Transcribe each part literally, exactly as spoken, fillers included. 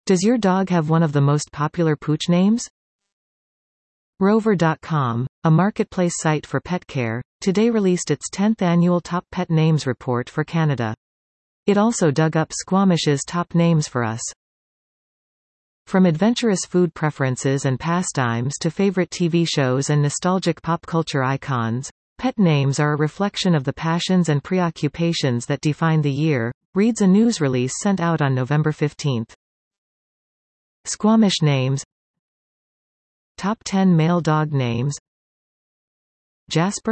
Does your dog have one of the most popular pooch names? Rover dot com, a marketplace site for pet care, today released its tenth annual Top Pet Names report for Canada. It also dug up Squamish's top names for us. From adventurous food preferences and pastimes to favorite T V shows and nostalgic pop culture icons, pet names are a reflection of the passions and preoccupations that define the year, reads a news release sent out on November fifteenth. Squamish names. Top ten male dog names: Jasper,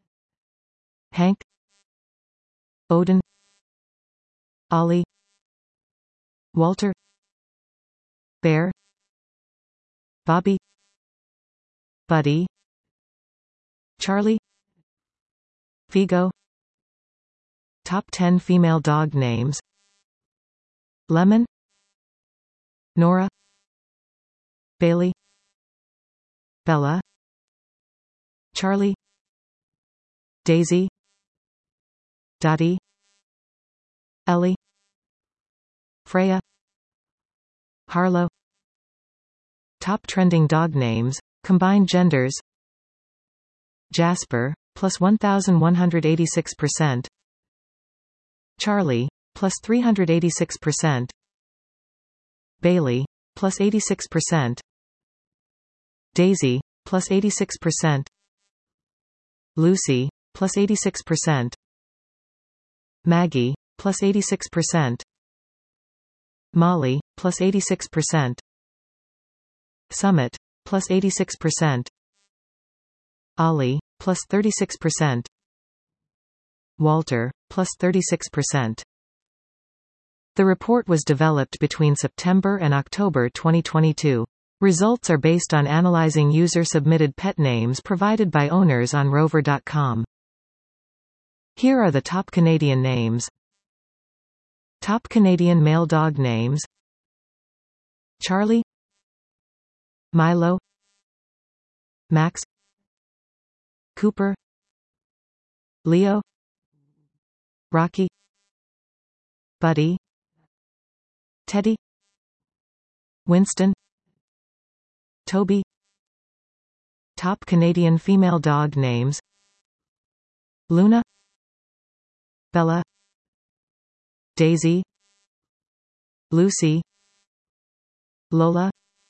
Hank, Odin, Ollie, Walter, Bear, Bobby, Buddy, Charlie, Figo. Top ten female dog names: Lemon, Nora, Bailey, Bella, Charlie, Daisy, Dottie, Ellie, Freya, Harlow. Top trending dog names, combined genders: Jasper, plus one thousand one hundred eighty-six percent. Charlie, plus three hundred eighty-six percent. Bailey, plus eighty-six percent. Daisy, plus eighty-six percent. Lucy, plus eighty-six percent. Maggie, plus eighty-six percent. Molly, plus eighty-six percent. Summit, plus eighty-six percent. Ollie, plus thirty-six percent. Walter, plus thirty-six percent. The report was developed between September and October twenty twenty-two. Results are based on analyzing user-submitted pet names provided by owners on Rover dot com. Here are the top Canadian names. Top Canadian male dog names: Charlie, Milo, Max, Cooper, Leo, Rocky, Buddy, Teddy, Winston, Toby. Top Canadian female dog names: Luna, Bella, Daisy, Lucy, Lola,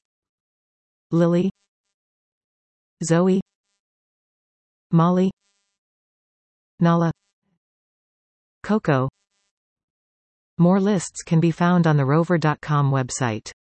Lily, Zoe, Molly, Nala, Coco. More lists can be found on the Rover dot com website.